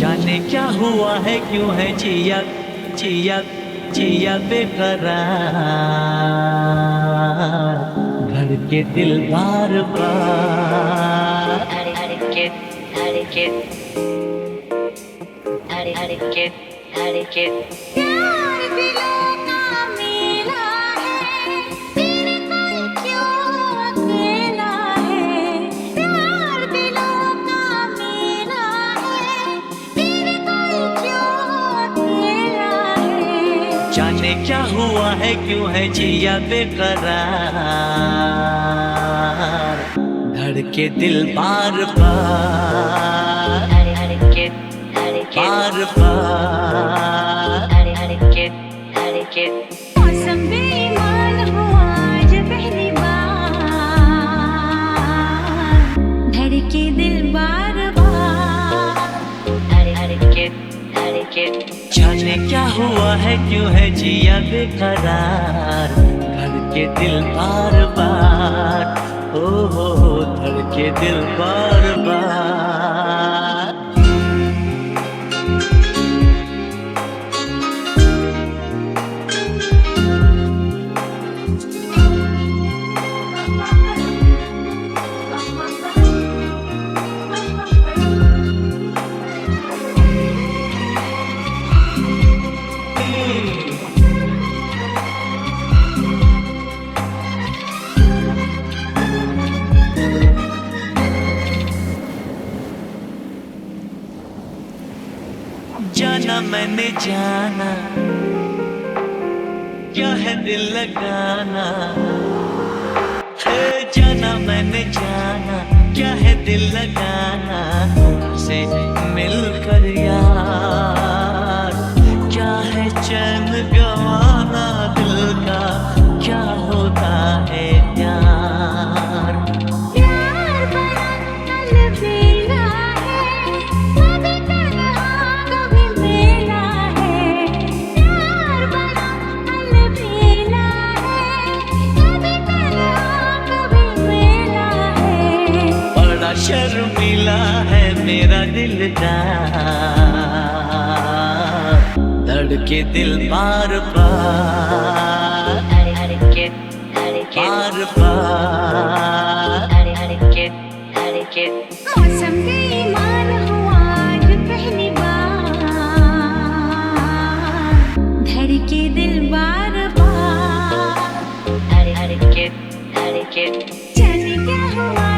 जाने क्या हुआ है, क्यों है जिया जिया जिया बेकरार, धड़के दिल बार बार, धड़के धड़के धड़के धड़के। प्यार दिलों का मेला है, तेरे कोई क्यों अकेला है। प्यार दिलों का मेला है, तेरे कोई क्यों अकेला है। जाने क्या हुआ है, क्यों है जिया बेकरार, धड़के दिल बार बार, धड़के धड़के बार बार, धड़के धड़के। मौसम बेईमान हुआ आज पहली बार, धड़के दिल बार बार, धड़के धड़के। जाने क्या हुआ है, क्यों है जिया बेकरार, धड़के दिल बार बार, ओ हो धड़के दिल बार बार। जाना मैंने जाना, क्या है दिल लगाना, है जाना मैंने जाना, क्या है दिल लगाना, तुमसे मिलकर यार, क्या है चैन गवाना दिल का, क्या होता है प्यार। प्यार बड़ा अलबेला है, कभी तन्हा कभी मेला है। प्यार बड़ा अलबेला है, कभी तन्हा कभी मेला है। बड़ा शर्मीला है मेरा दिलदार, धड़के दिल बार बार, धड़के धड़के बार बार, धड़के धड़के। मौसम बेईमान हुआ आज पहली बार, धड़के दिल बार बार, धड़के धड़के। जाने क्या हुआ